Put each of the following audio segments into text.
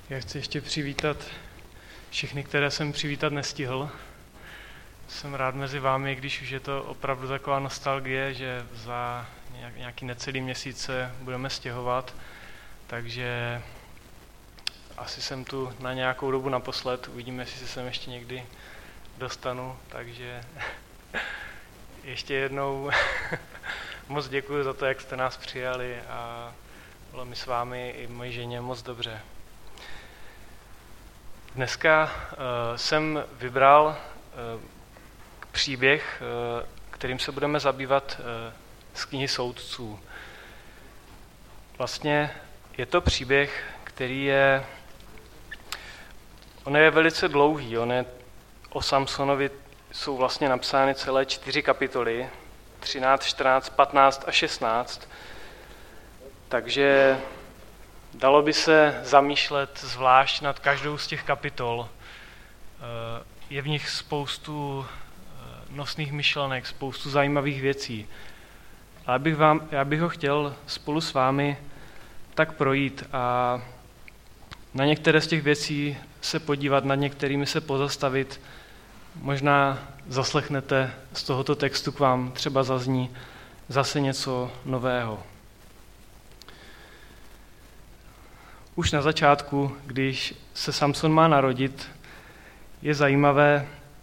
Já chci ještě přivítat všechny, které jsem přivítat nestihl. Jsem rád mezi vámi, když už je to opravdu taková nostalgie, že za nějaký necelý měsíc se budeme stěhovat, takže asi jsem tu na nějakou dobu naposled, uvidíme, jestli se sem ještě někdy dostanu, takže ještě jednou moc děkuji za to, jak jste nás přijali a bylo mi s vámi i mojí ženě moc dobře. Dneska jsem vybral příběh, kterým se budeme zabývat z knihy Soudců. Vlastně je to příběh, on je velice dlouhý, o Samsonovi jsou vlastně napsány celé 4 kapitoly, 13, 14, 15 a 16, takže dalo by se zamýšlet zvlášť nad každou z těch kapitol. Je v nich spoustu nosných myšlenek, spoustu zajímavých věcí. Ale já bych ho chtěl spolu s vámi tak projít a na některé z těch věcí se podívat, nad některými se pozastavit. Možná zaslechnete z tohoto textu k vám třeba zazní zase něco nového. Už na začátku, když se Samson má narodit, je zajímavé,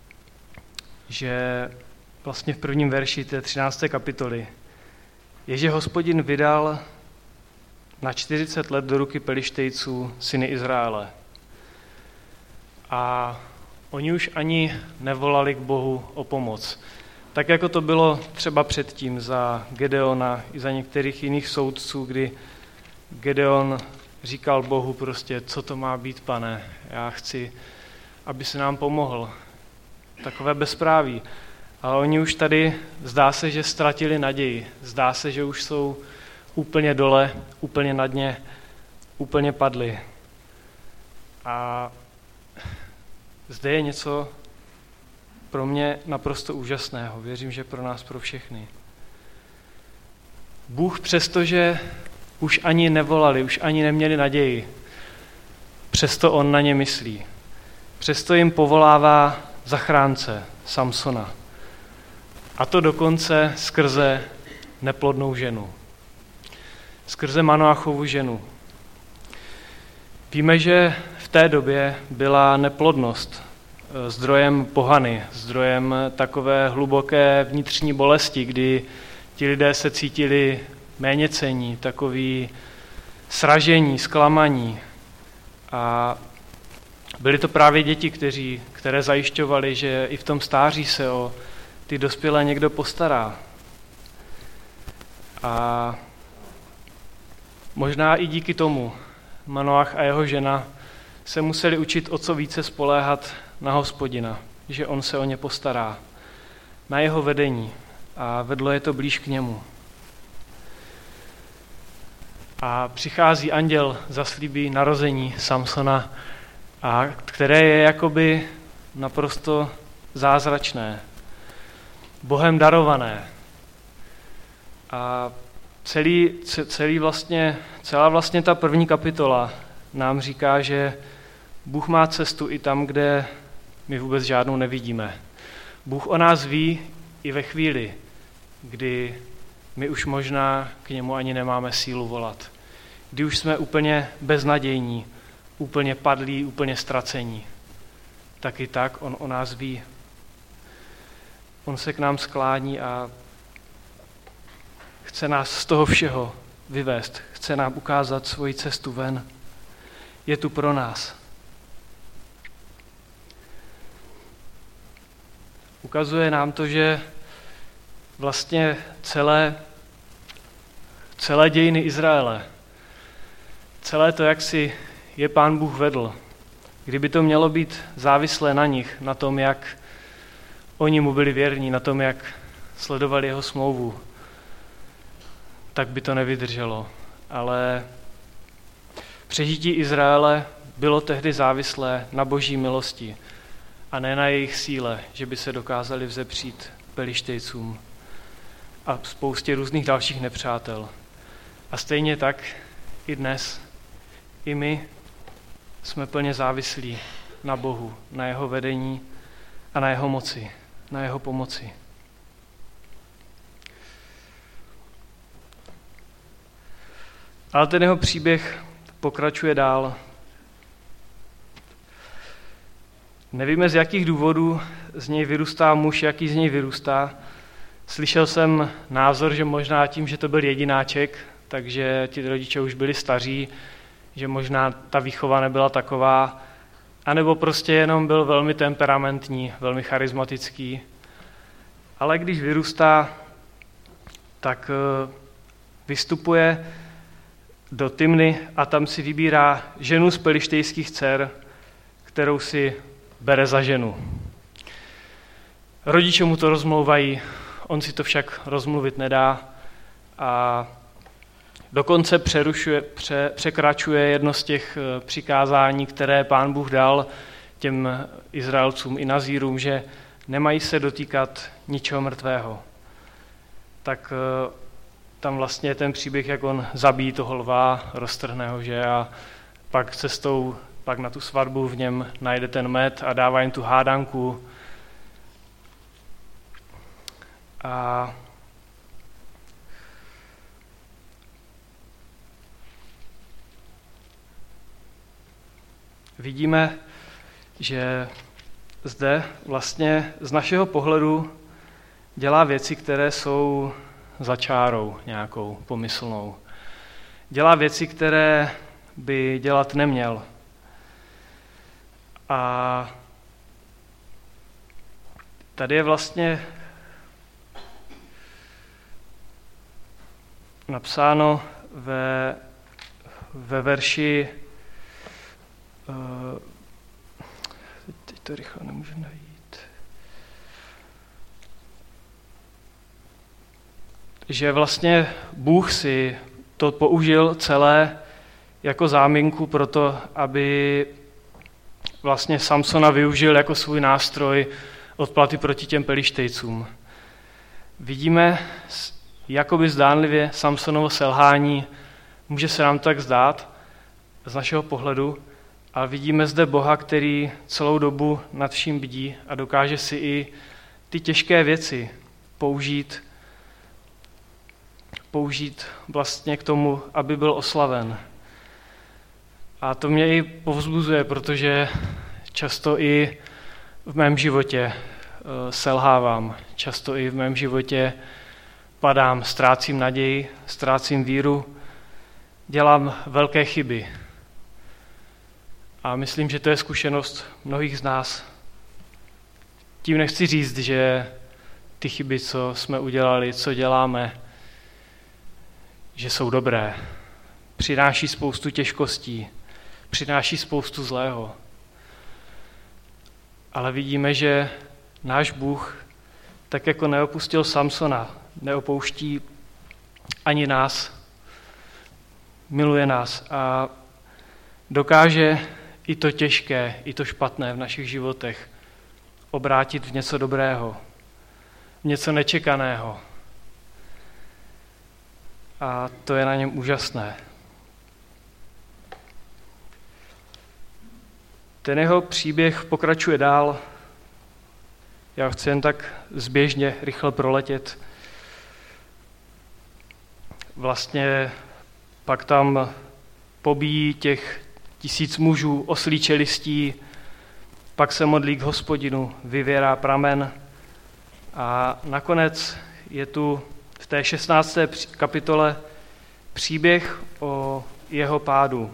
že vlastně v prvním verši té 13. kapitoly je, že Hospodin vydal na 40 let do ruky Pelištejců syny Izraele. A oni už ani nevolali k Bohu o pomoc. Tak jako to bylo třeba předtím za Gedeona i za některých jiných soudců, kdy Gedeon říkal Bohu prostě, co to má být, Pane, já chci, aby se nám pomohl. Takové bezpráví. Ale oni už tady, zdá se, že ztratili naději. Zdá se, že už jsou úplně dole, úplně na dně, úplně padli. A zde je něco pro mě naprosto úžasného. Věřím, že pro nás, pro všechny. Bůh, přestože už ani nevolali, už ani neměli naději, přesto on na ně myslí. Přesto jim povolává zachránce Samsona. A to dokonce skrze neplodnou ženu. Skrze Manoachovu ženu. Víme, že v té době byla neplodnost zdrojem pohany, zdrojem takové hluboké vnitřní bolesti, kdy ti lidé se cítili méněcenní, takový sražení, zklamaní. A byly to právě děti, které zajišťovaly, že i v tom stáří se o ty dospělé někdo postará. A možná i díky tomu Manoach a jeho žena se museli učit o co více spoléhat na Hospodina, že on se o ně postará, na jeho vedení a vedlo je to blíž k němu. A přichází anděl, zaslíbí narození Samsona, a které je jakoby naprosto zázračné, Bohem darované. A celá vlastně ta první kapitola nám říká, že Bůh má cestu i tam, kde my vůbec žádnou nevidíme. Bůh o nás ví i ve chvíli, kdy my už možná k němu ani nemáme sílu volat. Kdy už jsme úplně beznadějní, úplně padlí, úplně ztracení. Tak i tak on o nás ví. On se k nám sklání a chce nás z toho všeho vyvést. Chce nám ukázat svoji cestu ven. Je tu pro nás. Ukazuje nám to, že vlastně celé dějiny Izraele, celé to, jak si je Pán Bůh vedl, kdyby to mělo být závislé na nich, na tom, jak oni mu byli věrní, na tom, jak sledovali jeho smlouvu, tak by to nevydrželo. Ale přežití Izraele bylo tehdy závislé na Boží milosti a ne na jejich síle, že by se dokázali vzepřít Pelištejcům a spoustě různých dalších nepřátel. A stejně tak i dnes, i my jsme plně závislí na Bohu, na jeho vedení a na jeho moci, na jeho pomoci. Ale ten jeho příběh pokračuje dál. Nevíme, z jakých důvodů z něj vyrůstá muž, jaký z něj vyrůstá. Slyšel jsem názor, že možná tím, že to byl jedináček, takže ti rodiče už byli staří, že možná ta výchova nebyla taková, anebo prostě jenom byl velmi temperamentní, velmi charismatický. Ale když vyrůstá, tak vystupuje do Timny a tam si vybírá ženu z pelištejských dcer, kterou si bere za ženu. Rodiče mu to rozmlouvají, on si to však rozmluvit nedá a dokonce překračuje jedno z těch přikázání, které Pán Bůh dal těm Izraelcům i Nazírům, že nemají se dotýkat ničeho mrtvého. Tak tam vlastně je ten příběh, jak on zabíjí toho lva, roztrhne ho, že, a pak cestou, pak na tu svatbu v něm najde ten med a dává jim tu hádanku. A vidíme, že zde vlastně z našeho pohledu dělá věci, které jsou za čárou nějakou pomyslnou. Dělá věci, které by dělat neměl. A tady je vlastně napsáno ve verši, teď to rychle nemůžu najít, že vlastně Bůh si to použil celé jako záminku pro to, aby vlastně Samsona využil jako svůj nástroj odplaty proti těm Pelištejcům. Vidíme jakoby zdánlivě Samsonovo selhání, může se nám tak zdát z našeho pohledu, ale vidíme zde Boha, který celou dobu nad vším bdí a dokáže si i ty těžké věci použít vlastně k tomu, aby byl oslaven. A to mě i povzbuzuje, protože často i v mém životě selhávám, často i v mém životě padám, ztrácím naději, ztrácím víru, dělám velké chyby. A myslím, že to je zkušenost mnohých z nás. Tím nechci říct, že ty chyby, co jsme udělali, co děláme, že jsou dobré. Přináší spoustu těžkostí, přináší spoustu zlého. Ale vidíme, že náš Bůh, tak jako neopustil Samsona, neopouští ani nás, miluje nás a dokáže i to těžké, i to špatné v našich životech obrátit v něco dobrého, v něco nečekaného. A to je na něm úžasné. Ten jeho příběh pokračuje dál. Já chci jen tak zběžně rychle proletět. Vlastně pak tam pobíjí těch 1000 mužů, oslí čelistí, pak se modlí k Hospodinu, vyvěrá pramen a nakonec je tu v té 16. kapitole příběh o jeho pádu,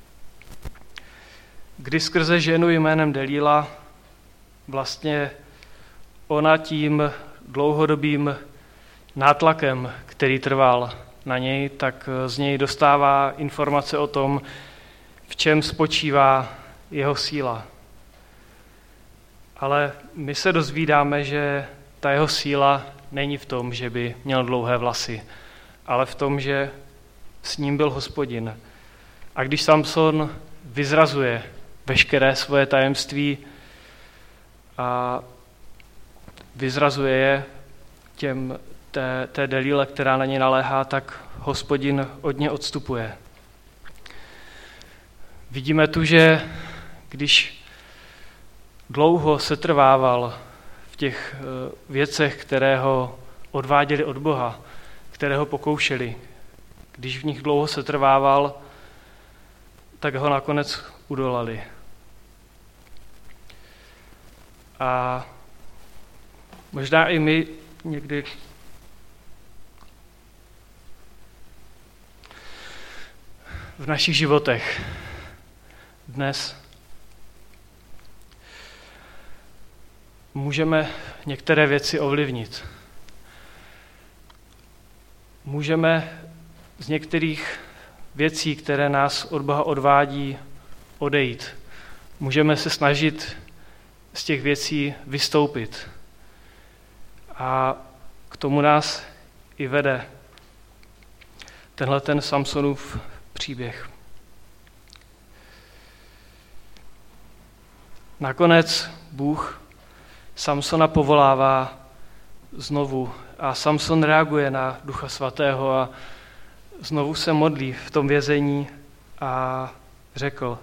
kdy skrze ženu jménem Delíla vlastně ona tím dlouhodobým nátlakem, který trval na něj, tak z něj dostává informace o tom, v čem spočívá jeho síla. Ale my se dozvídáme, že ta jeho síla není v tom, že by měl dlouhé vlasy, ale v tom, že s ním byl Hospodin. A když Samson vyzrazuje veškeré svoje tajemství a vyzrazuje je té Delíle, která na něj naléhá, tak Hospodin od něj odstupuje. Vidíme tu, že když dlouho setrvával v těch věcech, které ho odváděly od Boha, které ho pokoušeli, když v nich dlouho setrvával, tak ho nakonec udolali. A možná i my někdy v našich životech dnes můžeme některé věci ovlivnit. Můžeme z některých věcí, které nás od Boha odvádí, odejít. Můžeme se snažit z těch věcí vystoupit. A k tomu nás i vede tenhle ten Samsonův příběh. Nakonec Bůh Samsona povolává znovu a Samson reaguje na Ducha Svatého a znovu se modlí v tom vězení a řekl: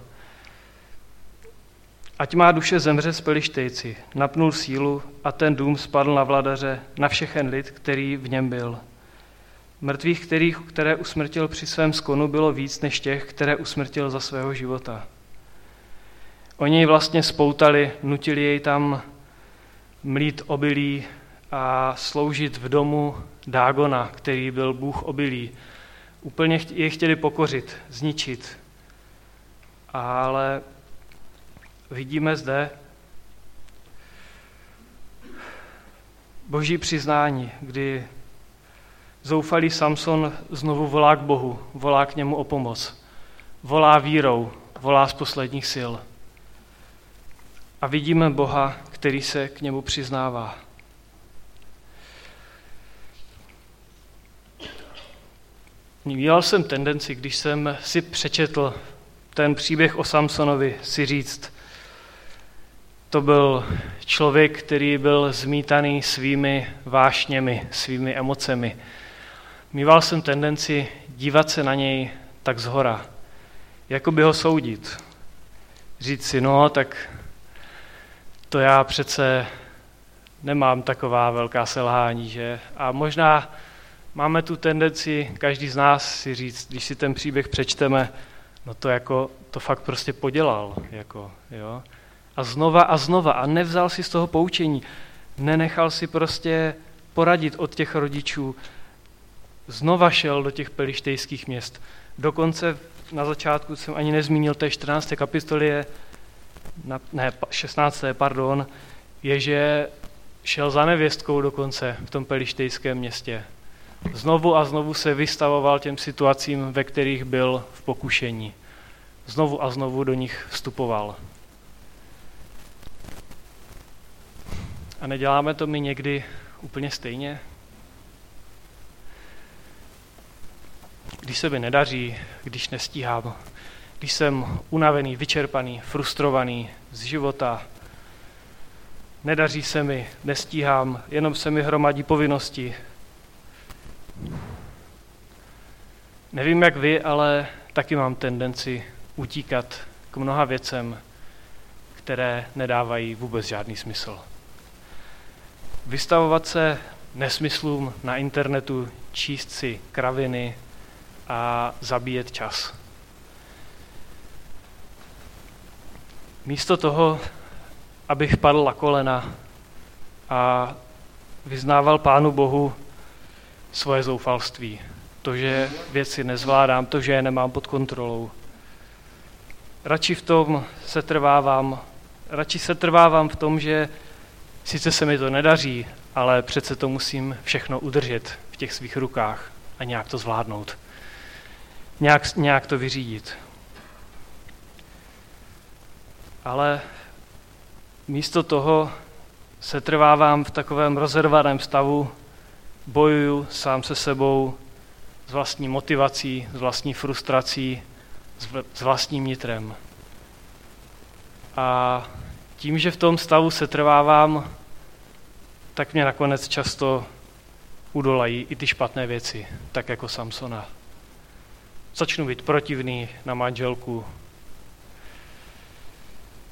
ať má duše zemře s Pelištejci, napnul sílu a ten dům spadl na vladaře, na všechen lid, který v něm byl. Mrtvých, které usmrtil při svém skonu, bylo víc než těch, které usmrtil za svého života. Oni jej vlastně spoutali, nutili jej tam mlít obilí a sloužit v domu Dágona, který byl bůh obilí. Úplně je chtěli pokořit, zničit. Ale vidíme zde Boží přiznání, kdy zoufalý Samson znovu volá k Bohu, volá k němu o pomoc. Volá vírou, volá z posledních sil. A vidíme Boha, který se k němu přiznává. Měl jsem tendenci, když jsem si přečetl ten příběh o Samsonovi, si říct, to byl člověk, který byl zmítaný svými vášněmi, svými emocemi. Mýval jsem tendenci dívat se na něj tak zhora, jako by ho soudit. Říct si, no tak to já přece nemám taková velká selhání, že? A možná máme tu tendenci, každý z nás si říct, když si ten příběh přečteme, no to fakt prostě podělal, jo. A znova, a nevzal si z toho poučení, nenechal si prostě poradit od těch rodičů, znova šel do těch pelištejských měst. Dokonce na začátku jsem ani nezmínil té 14. kapitoly, 16. je, že šel za nevěstkou dokonce v tom pelištejském městě. Znovu a znovu se vystavoval těm situacím, ve kterých byl v pokušení. Znovu a znovu do nich vstupoval. A neděláme to my někdy úplně stejně? Když se mi nedaří, když nestíhám, když jsem unavený, vyčerpaný, frustrovaný z života, nedaří se mi, nestíhám, jenom se mi hromadí povinnosti. Nevím, jak vy, ale taky mám tendenci utíkat k mnoha věcem, které nedávají vůbec žádný smysl. Vystavovat se nesmyslům na internetu, číst si kraviny a zabíjet čas. Místo toho, abych padl na kolena a vyznával Pánu Bohu svoje zoufalství. To, že věci nezvládám, to, že je nemám pod kontrolou. Radši se trvávám v tom, že sice se mi to nedaří, ale přece to musím všechno udržet v těch svých rukách a nějak to zvládnout. Nějak to vyřídit. Ale místo toho se trvávám v takovém rozervaném stavu, bojuju sám se sebou, s vlastní motivací, s vlastní frustrací, s vlastním nitrem. A tím, že v tom stavu se trvávám, tak mě nakonec často udolají i ty špatné věci, tak jako Samsona. Začnu být protivný na manželku.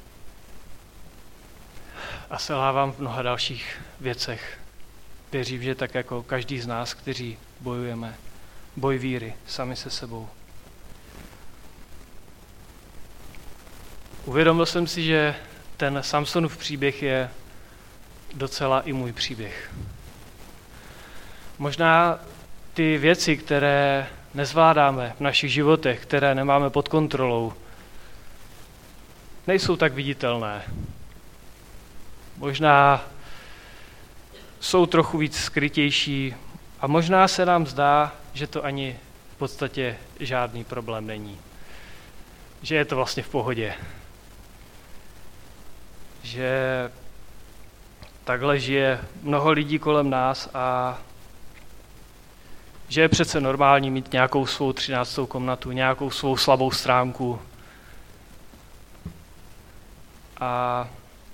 a selhávám v mnoha dalších věcech. Věřím, že tak jako každý z nás, kteří bojujeme, boj víry, sami se sebou. Uvědomil jsem si, že ten Samsonův příběh je docela i můj příběh. Možná ty věci, které nezvládáme v našich životech, které nemáme pod kontrolou, nejsou tak viditelné. Možná jsou trochu víc skrytější a možná se nám zdá, že to ani v podstatě žádný problém není. Že je to vlastně v pohodě. Že takhle žije mnoho lidí kolem nás a že je přece normální mít nějakou svou 13. komnatu, nějakou svou slabou stránku. A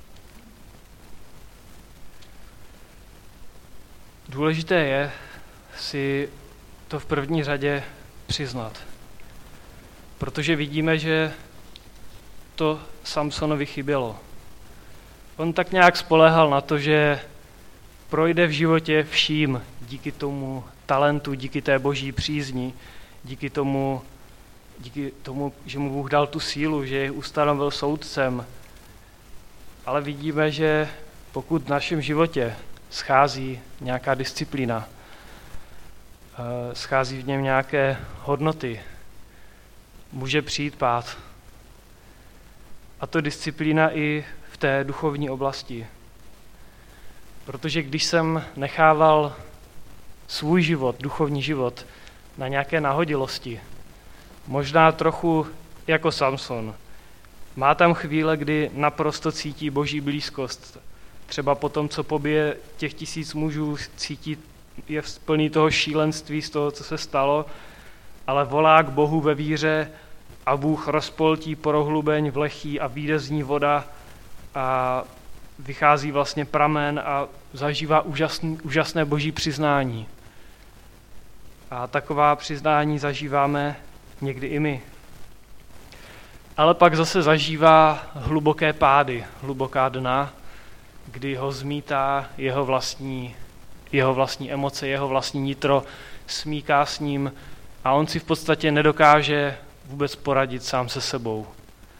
důležité je si to v první řadě přiznat. Protože vidíme, že to Samsonovi chybělo. On tak nějak spoléhal na to, že projde v životě vším díky tomu talentu, díky té boží přízni, díky tomu, že mu Bůh dal tu sílu, že je ustanovil soudcem. Ale vidíme, že pokud v našem životě schází nějaká disciplína, schází v něm nějaké hodnoty, může přijít pád. A to disciplína i v té duchovní oblasti. Protože když jsem nechával svůj život, duchovní život, na nějaké nahodilosti, možná trochu jako Samson, má tam chvíle, kdy naprosto cítí boží blízkost. Třeba po tom, co pobije těch 1000 mužů, cítí, je plný toho šílenství z toho, co se stalo, ale volá k Bohu ve víře a Bůh rozpoltí prohlubeň v lechí a vyjde z ní voda a vychází vlastně pramen a zažívá úžasné boží přiznání. A taková přiznání zažíváme někdy i my. Ale pak zase zažívá hluboké pády, hluboká dna, kdy ho zmítá jeho vlastní emoce, jeho vlastní nitro, smíká s ním a on si v podstatě nedokáže vůbec poradit sám se sebou.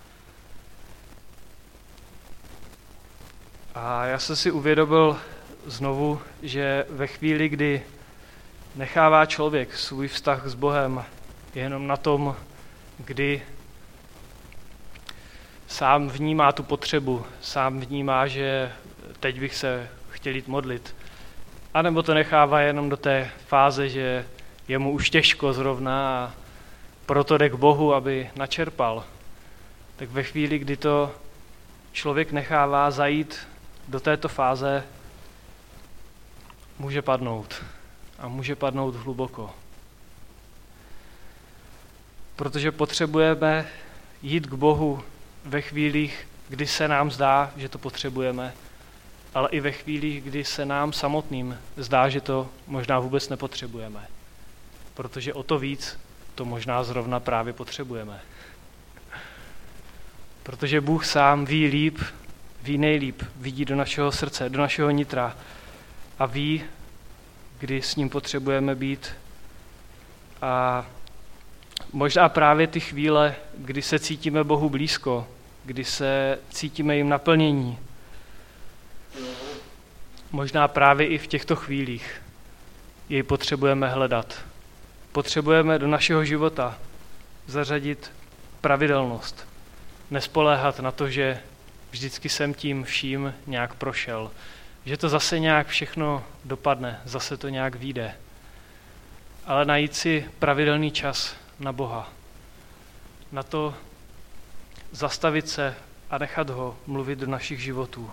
A já jsem si uvědomil znovu, že ve chvíli, kdy nechává člověk svůj vztah s Bohem jenom na tom, kdy sám vnímá tu potřebu, sám vnímá, že teď bych se chtěl jít modlit, anebo to nechává jenom do té fáze, že je mu už těžko zrovna a proto jde k Bohu, aby načerpal. Tak ve chvíli, kdy to člověk nechává zajít do této fáze, může padnout. A může padnout hluboko. Protože potřebujeme jít k Bohu ve chvílích, kdy se nám zdá, že to potřebujeme, ale i ve chvílích, kdy se nám samotným zdá, že to možná vůbec nepotřebujeme. Protože o to víc to možná zrovna právě potřebujeme. Protože Bůh sám ví líp, ví nejlíp, vidí do našeho srdce, do našeho nitra a ví, kdy s ním potřebujeme být. A možná právě ty chvíle, kdy se cítíme Bohu blízko, kdy se cítíme jim naplnění, možná právě i v těchto chvílích jej potřebujeme hledat. Potřebujeme do našeho života zařadit pravidelnost. Nespoléhat na to, že vždycky jsem tím vším nějak prošel. Že to zase nějak všechno dopadne, zase to nějak vyjde. Ale najít si pravidelný čas na Boha. Na to zastavit se a nechat ho mluvit do našich životů.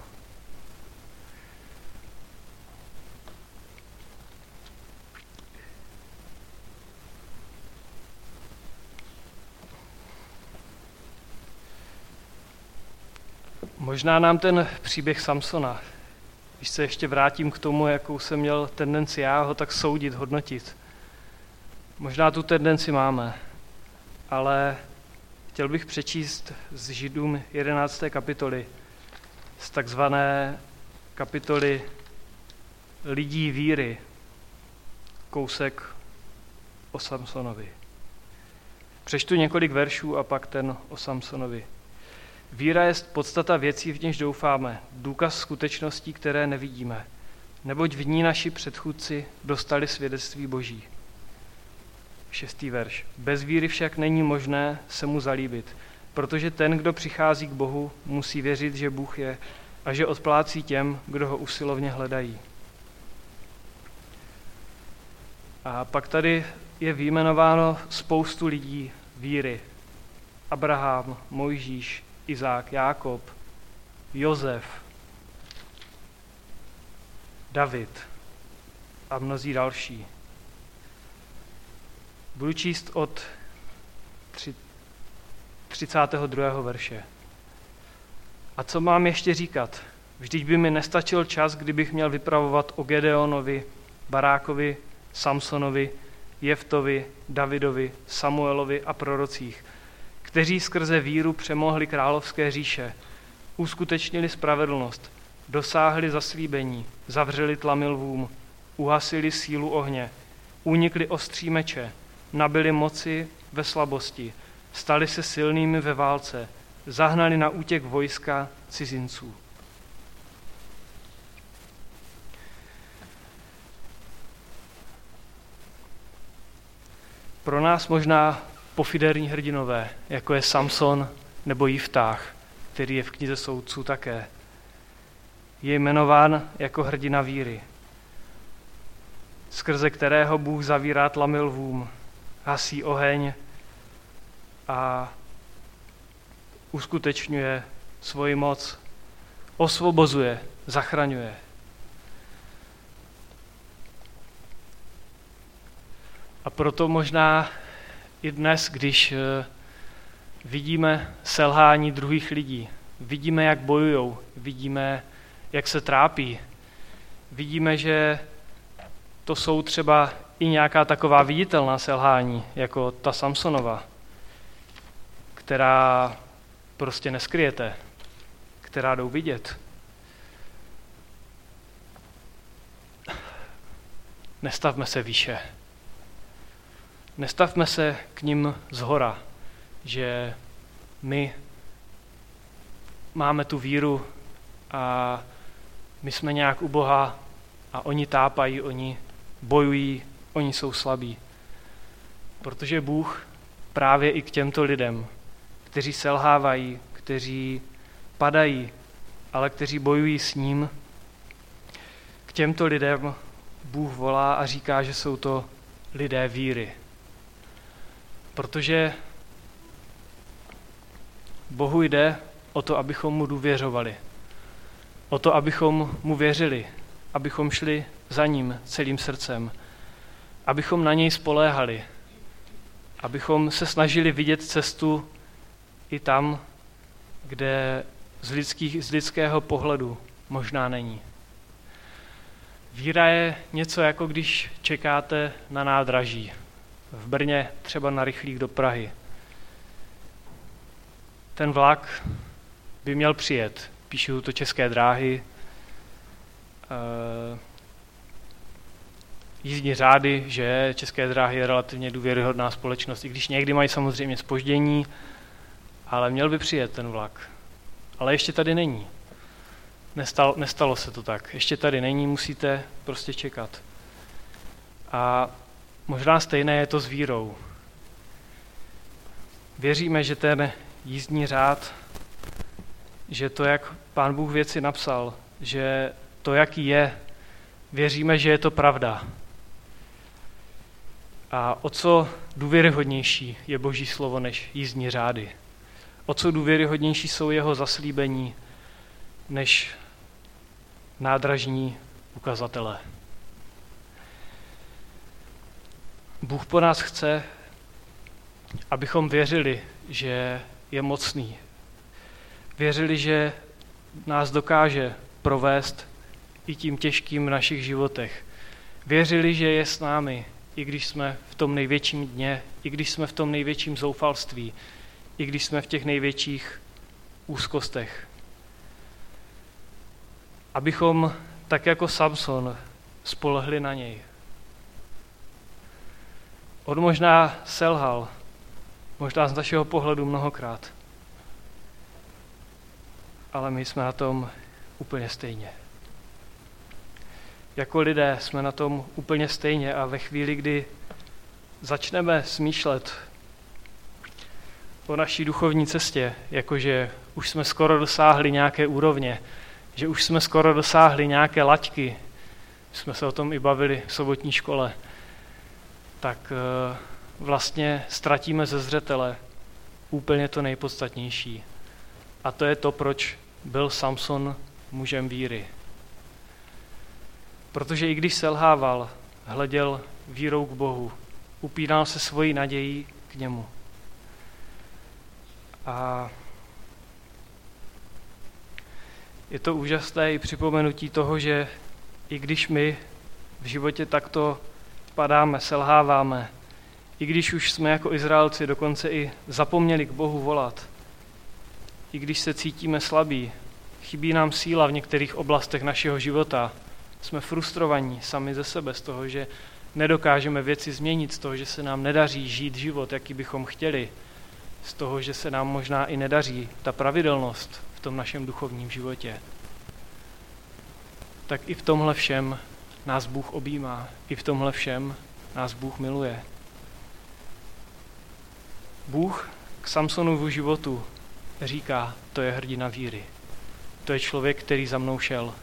Možná nám ten příběh Samsona, když se ještě vrátím k tomu, jakou jsem měl tendenci já ho tak soudit, hodnotit. Možná tu tendenci máme, ale chtěl bych přečíst z Židům 11. kapitoly z takzvané kapitoly Lidí víry, kousek o Samsonovi. Přečtu několik veršů a pak ten o Samsonovi. Víra je podstata věcí, v něž doufáme, důkaz skutečností, které nevidíme, neboť v ní naši předchůdci dostali svědectví Boží. 6. verš. Bez víry však není možné se mu zalíbit, protože ten, kdo přichází k Bohu, musí věřit, že Bůh je a že odplácí těm, kdo ho usilovně hledají. A pak tady je vyjmenováno spoustu lidí víry. Abraham, Mojžíš, Izák, Jákob, Josef, David a mnozí další. Budu číst od 32. verše. A co mám ještě říkat? Vždyť by mi nestačil čas, kdybych měl vypravovat o Gedeonovi, Barákovi, Samsonovi, Jeftovi, Davidovi, Samuelovi a prorocích, kteří skrze víru přemohli královské říše, uskutečnili spravedlnost, dosáhli zaslíbení, zavřeli tlamy lvům, uhasili sílu ohně, unikli ostří meče, nabili moci ve slabosti, stali se silnými ve válce, zahnali na útěk vojska cizinců. Pro nás možná pofiderní hrdinové, jako je Samson nebo Jiftách, který je v knize Soudců také, je jmenován jako hrdina víry, skrze kterého Bůh zavírá tlamy lvům, hasí oheň a uskutečňuje svoji moc, osvobozuje, zachraňuje. A proto možná i dnes, když vidíme selhání druhých lidí, vidíme, jak bojujou, vidíme, jak se trápí, vidíme, že to jsou třeba i nějaká taková viditelná selhání, jako ta Samsonova, která prostě neskryjete, která jdou vidět. Nestavme se výše. Nestavme se k nim zhora, že my máme tu víru a my jsme nějak u Boha a oni tápají, oni bojují, oni jsou slabí. Protože Bůh právě i k těmto lidem, kteří selhávají, kteří padají, ale kteří bojují s ním, k těmto lidem Bůh volá a říká, že jsou to lidé víry. Protože Bohu jde o to, abychom mu důvěřovali. O to, abychom mu věřili, abychom šli za ním celým srdcem, abychom na něj spoléhali, abychom se snažili vidět cestu i tam, kde z lidského pohledu možná není. Víra je něco, jako když čekáte na nádraží. V Brně třeba na rychlík do Prahy. Ten vlak by měl přijet. Píšou to České dráhy, jízdní řády, že České dráhy je relativně důvěryhodná společnost, i když někdy mají samozřejmě zpoždění, ale měl by přijet ten vlak. Ale ještě tady není. Nestalo se to tak. Ještě tady není, musíte prostě čekat. A možná stejné je to s vírou. Věříme, že ten jízdní řád, že to, jak Pán Bůh věci napsal, že to, jaký je, věříme, že je to pravda. A o co důvěryhodnější je Boží slovo než jízdní řády? O co důvěryhodnější jsou jeho zaslíbení než nádražní ukazatele? Bůh po nás chce, abychom věřili, že je mocný. Věřili, že nás dokáže provést i tím těžkým v našich životech. Věřili, že je s námi, i když jsme v tom největším dně, i když jsme v tom největším zoufalství, i když jsme v těch největších úzkostech. abychom tak jako Samson spolehli na něj. On možná selhal, možná z našeho pohledu mnohokrát, ale my jsme na tom úplně stejně. Jako lidé jsme na tom úplně stejně a ve chvíli, kdy začneme smýšlet o naší duchovní cestě, jakože už jsme skoro dosáhli nějaké úrovně, že už jsme skoro dosáhli nějaké laťky, jsme se o tom i bavili v sobotní škole, tak vlastně ztratíme ze zřetele úplně to nejpodstatnější. A to je to, proč byl Samson mužem víry. Protože i když selhával, hleděl vírou k Bohu, upínal se svojí nadějí k němu. A je to úžasné i připomenutí toho, že i když my v životě takto padáme, selháváme, i když už jsme jako Izraelci dokonce i zapomněli k Bohu volat, i když se cítíme slabí, chybí nám síla v některých oblastech našeho života, jsme frustrovaní sami ze sebe z toho, že nedokážeme věci změnit, z toho, že se nám nedaří žít život, jaký bychom chtěli, z toho, že se nám možná i nedaří ta pravidelnost v tom našem duchovním životě. Tak i v tomhle všem nás Bůh objímá, i v tomhle všem nás Bůh miluje. Bůh k Samsonovu životu říká, to je hrdina víry. To je člověk, který za mnou šel.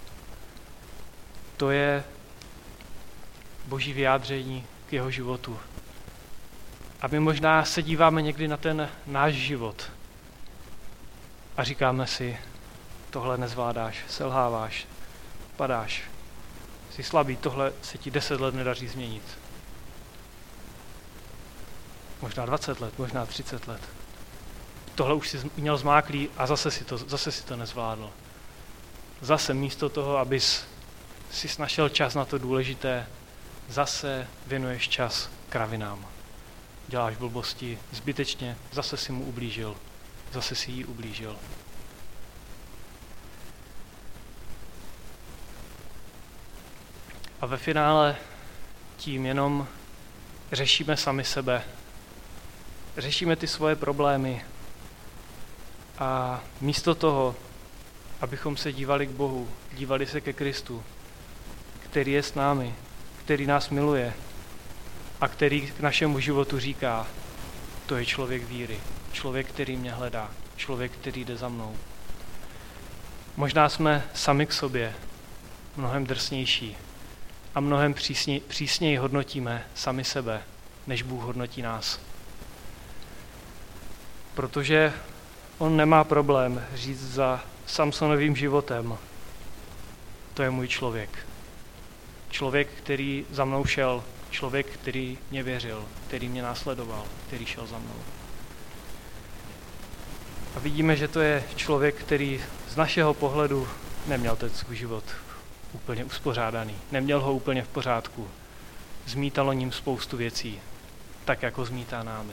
To je Boží vyjádření k jeho životu. A my možná se díváme někdy na ten náš život a říkáme si, tohle nezvládáš, selháváš, padáš, jsi slabý, tohle se ti 10 let nedaří změnit. Možná 20 let, možná 30 let. Tohle už jsi měl zmáklý a zase si to nezvládl. Zase místo toho, abys si našel čas na to důležité, zase věnuješ čas kravinám. Děláš blbosti zbytečně, zase si mu ublížil, zase si jí ublížil. A ve finále tím jenom řešíme sami sebe, řešíme ty svoje problémy a místo toho, abychom se dívali k Bohu, dívali se ke Kristu, který je s námi, který nás miluje a který k našemu životu říká, to je člověk víry, člověk, který mě hledá, člověk, který jde za mnou. Možná jsme sami k sobě mnohem drsnější a mnohem přísněji hodnotíme sami sebe, než Bůh hodnotí nás. Protože on nemá problém říct za Samsonovým životem, to je můj člověk. Člověk, který za mnou šel, člověk, který mě věřil, který mě následoval, který šel za mnou. A vidíme, že to je člověk, který z našeho pohledu neměl ten svůj život úplně uspořádaný, neměl ho úplně v pořádku. Zmítalo ním spoustu věcí, tak jako zmítá námi.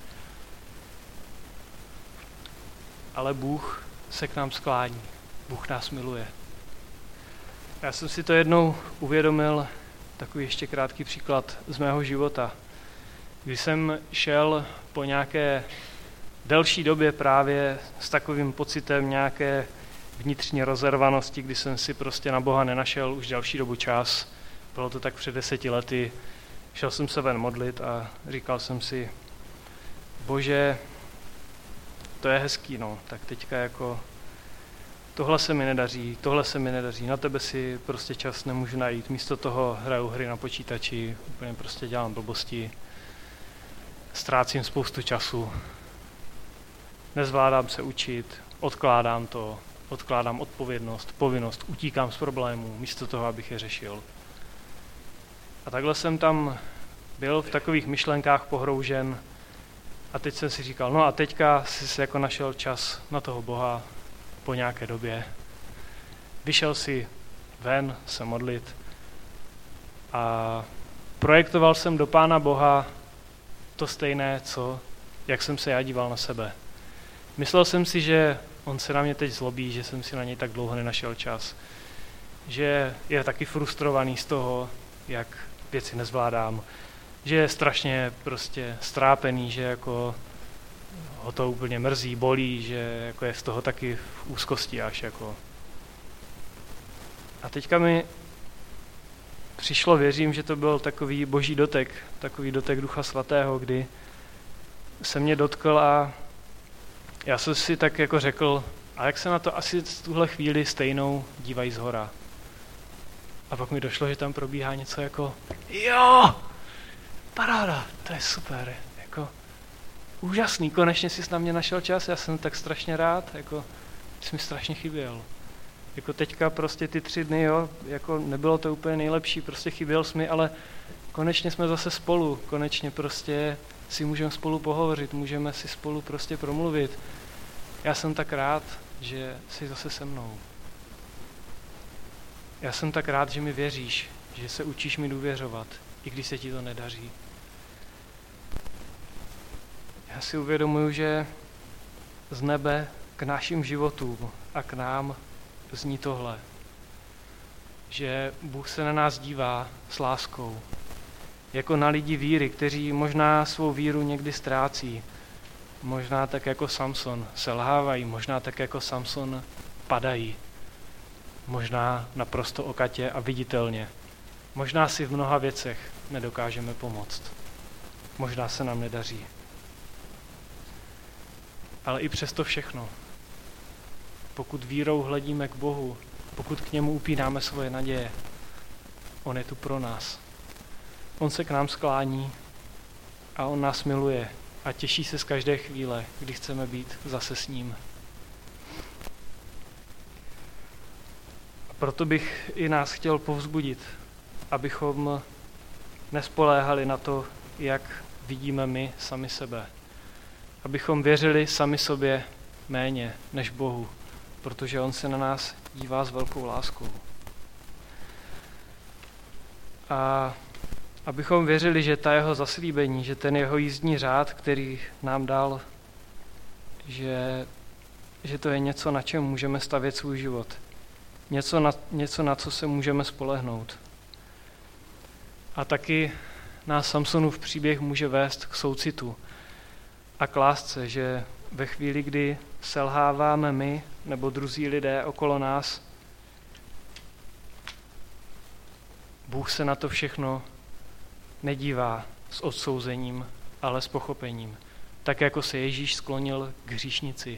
Ale Bůh se k nám sklání, Bůh nás miluje. Já jsem si to jednou uvědomil, takový ještě krátký příklad z mého života. Když jsem šel po nějaké delší době právě s takovým pocitem nějaké vnitřní rozervanosti, kdy jsem si prostě na Boha nenašel už další dobu čas. Bylo to tak před 10 lety. Šel jsem se ven modlit a říkal jsem si, Bože, to je hezký, no, tak teďka jako tohle se mi nedaří, na tebe si prostě čas nemůžu najít, místo toho hraju hry na počítači, úplně prostě dělám blbosti, ztrácím spoustu času, nezvládám se učit, odkládám odpovědnost, povinnost, utíkám z problémů, místo toho, abych je řešil. A takhle jsem tam byl v takových myšlenkách pohroužen a teď jsem si říkal, no a teďka jsi jako našel čas na toho Boha po nějaké době. Vyšel si ven se modlit a projektoval jsem do Pána Boha to stejné, jak jsem se já díval na sebe. Myslel jsem si, že on se na mě teď zlobí, že jsem si na něj tak dlouho nenašel čas. Že je taky frustrovaný z toho, jak věci nezvládám. Že je strašně prostě strápený, že jako ho to úplně mrzí, bolí, že jako je z toho taky v úzkosti až jako. A teďka mi přišlo, věřím, že to byl takový boží dotek, takový dotek Ducha Svatého, kdy se mě dotkl a já jsem si tak jako řekl, a jak se na to asi v tuhle chvíli stejnou dívají zhora. A pak mi došlo, že tam probíhá něco jako, jo, paráda, to je super, jako úžasný, konečně jsi na mě našel čas, já jsem tak strašně rád, jako jsi mi strašně chyběl. Jako teďka prostě ty 3 dny, jo, jako nebylo to úplně nejlepší, prostě chyběl jsi mi, ale konečně jsme zase spolu, konečně prostě si můžeme spolu pohovořit, můžeme si spolu prostě promluvit. Já jsem tak rád, že jsi zase se mnou. Já jsem tak rád, že mi věříš, že se učíš mi důvěřovat, i když se ti to nedaří. Já si uvědomuji, že z nebe k našim životům a k nám zní tohle, že Bůh se na nás dívá s láskou, jako na lidi víry, kteří možná svou víru někdy ztrácí, možná tak jako Samson selhávají, možná tak jako Samson padají, možná naprosto okatě a viditelně. Možná si v mnoha věcech nedokážeme pomoct. Možná se nám nedaří. Ale i přesto všechno, pokud vírou hledíme k Bohu, pokud k němu upínáme svoje naděje, on je tu pro nás. On se k nám sklání a on nás miluje a těší se z každé chvíle, kdy chceme být zase s ním. A proto bych i nás chtěl povzbudit, abychom nespoléhali na to, jak vidíme my sami sebe. Abychom věřili sami sobě méně než Bohu, protože on se na nás dívá s velkou láskou. A abychom věřili, že ta jeho zaslíbení, že ten jeho jízdní řád, který nám dal, že to je něco, na čem můžeme stavět svůj život. Něco, na co se můžeme spolehnout. A taky nás Samsonův příběh může vést k soucitu a k lásce, že ve chvíli, kdy selháváme my nebo druzí lidé okolo nás, Bůh se na to všechno nedívá s odsouzením, ale s pochopením. Tak jako se Ježíš sklonil k hříšnici.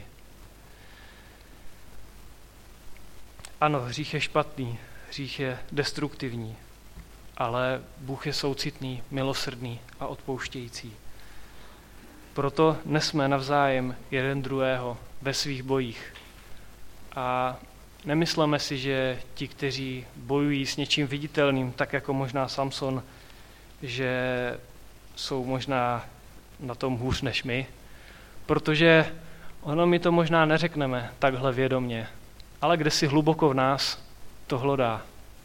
Ano, hřích je špatný, hřích je destruktivní, ale Bůh je soucitný, milosrdný a odpouštějící. Proto nesme navzájem jeden druhého ve svých bojích. A nemysleme si, že ti, kteří bojují s něčím viditelným, tak jako možná Samson, že jsou možná na tom hůř než my, protože ono mi to možná neřekneme takhle vědomně, ale kde si hluboko v nás to hlodá.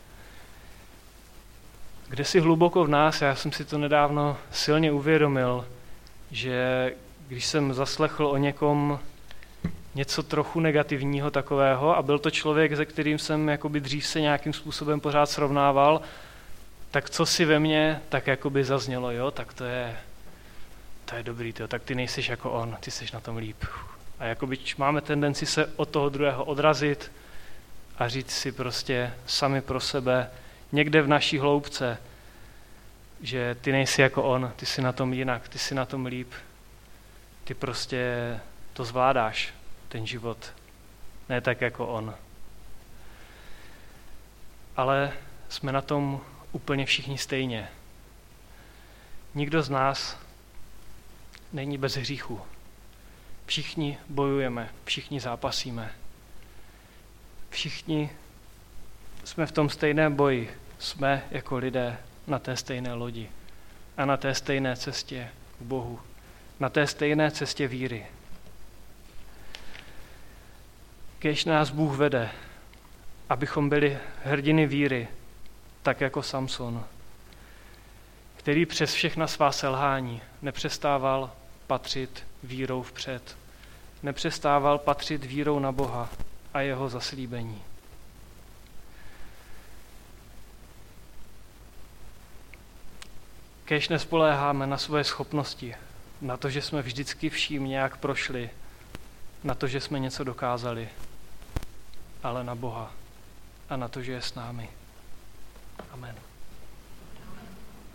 Kde si hluboko v nás, já jsem si to nedávno silně uvědomil, že když jsem zaslechl o někom něco trochu negativního takového a byl to člověk, se kterým jsem jakoby dřív se nějakým způsobem pořád srovnával, tak co si ve mně tak jakoby zaznělo, jo, tak to je dobrý, tyjo, tak ty nejsiš jako on, ty jsi na tom líp. A jakoby máme tendenci se od toho druhého odrazit a říct si prostě sami pro sebe někde v naší hloubce, že ty nejsi jako on, ty jsi na tom jinak, ty jsi na tom líp. Ty prostě to zvládáš, ten život, ne tak jako on. Ale jsme na tom úplně všichni stejně. Nikdo z nás není bez hříchu. Všichni bojujeme, všichni zápasíme. Všichni jsme v tom stejném boji. Jsme jako lidé na té stejné lodi a na té stejné cestě k Bohu. Na té stejné cestě víry. Kéž nás Bůh vede, abychom byli hrdiny víry, tak jako Samson, který přes všechna svá selhání nepřestával patřit vírou vpřed nepřestával patřit vírou na Boha a jeho zaslíbení. Kéž nespoléháme na svoje schopnosti, na to, že jsme vždycky vším nějak prošli, na to, že jsme něco dokázali, ale na Boha a na to, že je s námi. Amen.